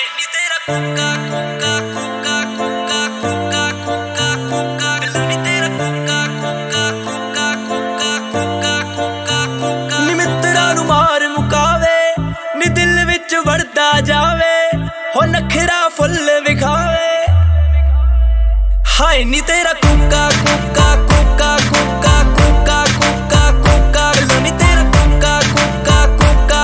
ਹਾਏ ਨੀ ਤੇਰਾ ਕੋਕਾ ਕੋਕਾ ਕੋਕਾ ਕੋਕਾ ਕੋਕਾ ਕੋਕਾ ਕੋਕਾ ਨੀ ਤੇਰਾ ਕੋਕਾ ਕੋਕਾ ਕੋਕਾ ਕੋਕਾ ਕੋਕਾ ਕੋਕਾ ਕੋਕਾ ਨੀ ਮਿੱਤਰਾਂ ਨੂੰ ਮਾਰ ਮੁਕਾਵੇ ਨੀ ਦਿਲ ਵਿੱਚ ਵੜਦਾ ਜਾਵੇ ਹੋ ਨਖਰਾ ਫੁੱਲ ਵਿਖਾਵੇ ਹਾਏ ਨੀ ਤੇਰਾ ਕੋਕਾ ਕੋਕਾ ਕੋਕਾ ਕੋਕਾ ਕੋਕਾ ਕੋਕਾ ਕੋਕਾ ਨੀ ਤੇਰਾ ਕੋਕਾ ਕੋਕਾ ਕੋਕਾ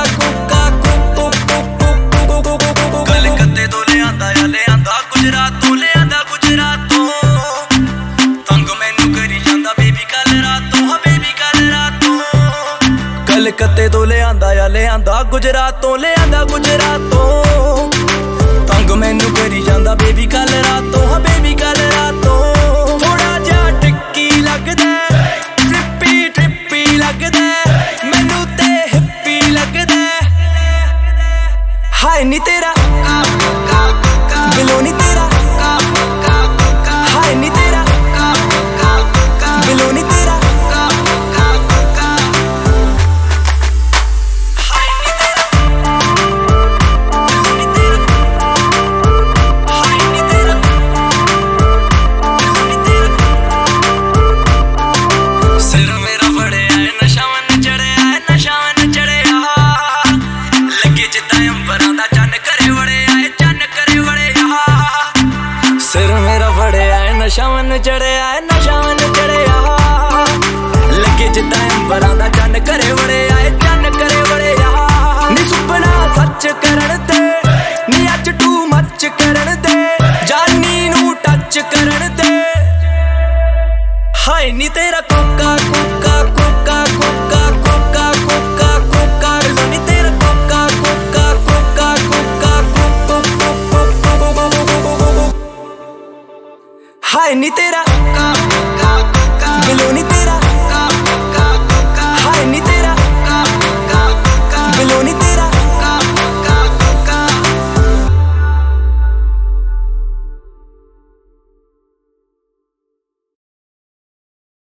ਕੋਕਾ ਕਲਕੱਤੇ ਤੋਂ ਲਿਆਂਦਾ ਗੁਜਰਾਤ ਤੋਂ ਲਿਆਂਦਾ ਗੁਜਰਾਤ ਤੋਂ ਤੰਗ ਮੈਨੂੰ ਕਰੀ ਜਾਂਦਾ ਬੇਬੀ ਕੱਲ ਰਾਤ ਤੋਂ ਹਾਂ ਬੇਬੀ ਕੱਲ ਰਾਤ ਤੋਂ ਕਲਕੱਤੇ ਤੋਂ ਲਿਆਂਦਾ ਗੁਜਰਾਤ ਤੋਂ ਲਿਆਂਦਾ ਗੁਜਰਾਤ ਤੋਂ ਤੰਗ ਮੈਨੂੰ ਕਰੀ ਜਾਂਦਾ ਬੇਬੀ ਕੱਲ ਰਾਤ ਤੋਂ ਹਾਂ ਬੇਬੀ ਕੱਲ ਰਾਤ ਤੋਂ ਥੋੜਾ ਜਿਹਾ ਟਿੱਕੀ ਲੱਗਦਾ ਟ੍ਰਿੱਪੀ ਲੱਗਦਾ ਮੈਨੂੰ ਤੇ ਹਿੱਪੀ ਲੱਗਦਾ ਹਾਏ ਨੀ ਤੇਰਾ ਬਿਲੋਂ ਨੀ ਤੇਰਾ ਹਾਏ ਨੀ ਤੇਰਾ ਬਿਲੋਂ ਨੀ ਤੇਰਾ ਨਸ਼ਾਵਨ ਚੜਿਆ ਲੱਗੇ ਜਿੱਦਾਂ ਅੰਬਰਾਂ ਦਾ ਚੰਨ ਘਰੇ ਵੜਿਆ ਏ ਚੰਨ ਘਰੇ ਵੜਿਆ ਨੀ ਸੁਪਨਾ ਸੱਚ ਕਰਨ ਤੇ ਨੀ ਅੱਜ ਟੂ ਮੱਚ ਕਰਨ ਤੇ ਜਾਨੀ ਨੂੰ ਟੱਚ ਕਰਨ ਤੇ ਹਾਏ ਨੀ ਤੇਰਾ ਕੋਕਾ ਕੋਕਾ ਕੋਕਾ ਕੋਕਾ ਕੋਕਾ ਕੋਕਾ ਕੋਕਾ ਨੀ ਤੇਰਾ ਕੋਕਾ ਕੋਕਾ ਕੋਕਾ ਕੋਕਾ ਹਾਏ ਨੀ ਤੇਰਾ ਬਿਲੋਂ ਨੀ